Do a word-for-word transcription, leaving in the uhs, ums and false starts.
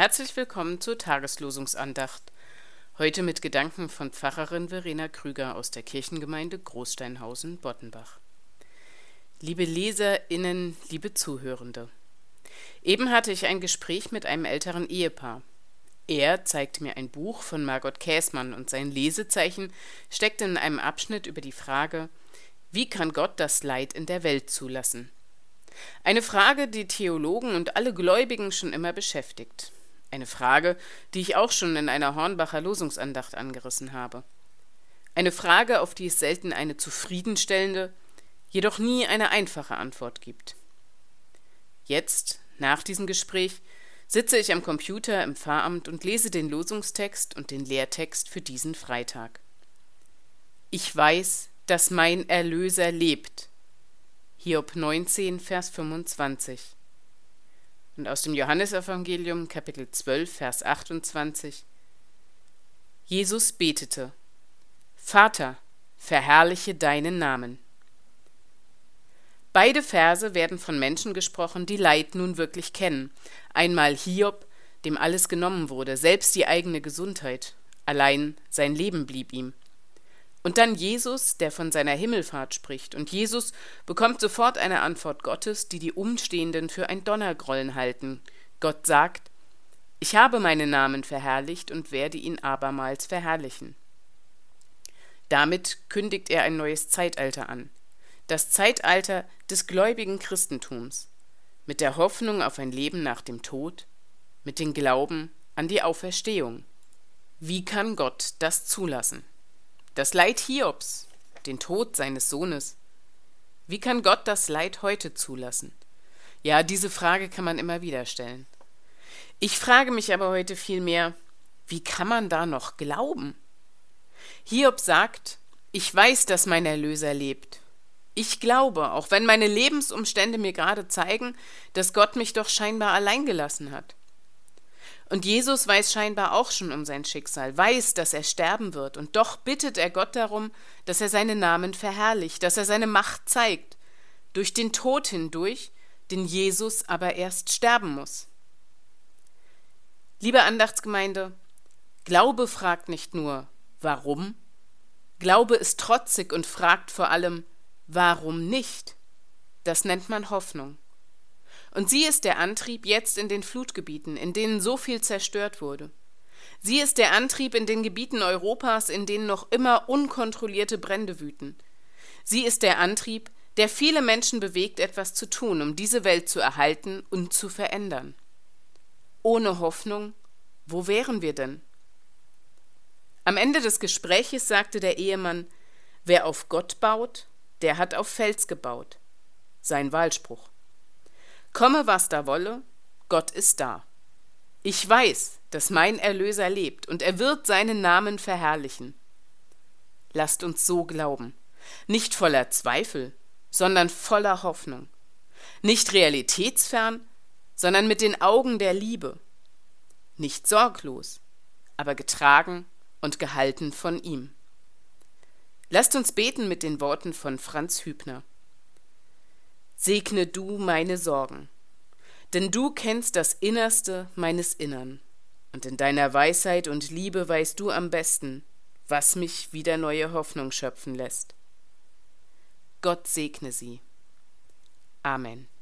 Herzlich willkommen zur Tageslosungsandacht. Heute mit Gedanken von Pfarrerin Verena Krüger aus der Kirchengemeinde Großsteinhausen-Bottenbach. Liebe LeserInnen, liebe Zuhörende. Eben hatte ich ein Gespräch mit einem älteren Ehepaar. Er zeigte mir ein Buch von Margot Käßmann und sein Lesezeichen steckte in einem Abschnitt über die Frage: Wie kann Gott das Leid in der Welt zulassen? Eine Frage, die Theologen und alle Gläubigen schon immer beschäftigt. Eine Frage, die ich auch schon in einer Hornbacher Losungsandacht angerissen habe. Eine Frage, auf die es selten eine zufriedenstellende, jedoch nie eine einfache Antwort gibt. Jetzt, nach diesem Gespräch, sitze ich am Computer im Pfarramt und lese den Losungstext und den Lehrtext für diesen Freitag. Ich weiß, dass mein Erlöser lebt. Hiob neunzehn, Vers fünfundzwanzig. Und aus dem Johannesevangelium, Kapitel zwölf, Vers achtundzwanzig. Jesus betete: Vater, verherrliche deinen Namen. Beide Verse werden von Menschen gesprochen, die Leid nun wirklich kennen. Einmal Hiob, dem alles genommen wurde, selbst die eigene Gesundheit. Allein sein Leben blieb ihm. Und dann Jesus, der von seiner Himmelfahrt spricht. Und Jesus bekommt sofort eine Antwort Gottes, die die Umstehenden für ein Donnergrollen halten. Gott sagt: Ich habe meinen Namen verherrlicht und werde ihn abermals verherrlichen. Damit kündigt er ein neues Zeitalter an. Das Zeitalter des gläubigen Christentums. Mit der Hoffnung auf ein Leben nach dem Tod, mit dem Glauben an die Auferstehung. Wie kann Gott das zulassen? Das Leid Hiobs, den Tod seines Sohnes. Wie kann Gott das Leid heute zulassen? Ja, diese Frage kann man immer wieder stellen. Ich frage mich aber heute vielmehr, wie kann man da noch glauben? Hiob sagt: Ich weiß, dass mein Erlöser lebt. Ich glaube, auch wenn meine Lebensumstände mir gerade zeigen, dass Gott mich doch scheinbar allein gelassen hat. Und Jesus weiß scheinbar auch schon um sein Schicksal, weiß, dass er sterben wird, und doch bittet er Gott darum, dass er seinen Namen verherrlicht, dass er seine Macht zeigt, durch den Tod hindurch, den Jesus aber erst sterben muss. Liebe Andachtsgemeinde, Glaube fragt nicht nur, warum? Glaube ist trotzig und fragt vor allem, warum nicht? Das nennt man Hoffnung. Und sie ist der Antrieb jetzt in den Flutgebieten, in denen so viel zerstört wurde. Sie ist der Antrieb in den Gebieten Europas, in denen noch immer unkontrollierte Brände wüten. Sie ist der Antrieb, der viele Menschen bewegt, etwas zu tun, um diese Welt zu erhalten und zu verändern. Ohne Hoffnung, wo wären wir denn? Am Ende des Gespräches sagte der Ehemann: Wer auf Gott baut, der hat auf Fels gebaut. Sein Wahlspruch. Komme, was da wolle, Gott ist da. Ich weiß, dass mein Erlöser lebt und er wird seinen Namen verherrlichen. Lasst uns so glauben, nicht voller Zweifel, sondern voller Hoffnung. Nicht realitätsfern, sondern mit den Augen der Liebe. Nicht sorglos, aber getragen und gehalten von ihm. Lasst uns beten mit den Worten von Franz Hübner. Segne du meine Sorgen, denn du kennst das Innerste meines Innern, und in deiner Weisheit und Liebe weißt du am besten, was mich wieder neue Hoffnung schöpfen lässt. Gott segne sie. Amen.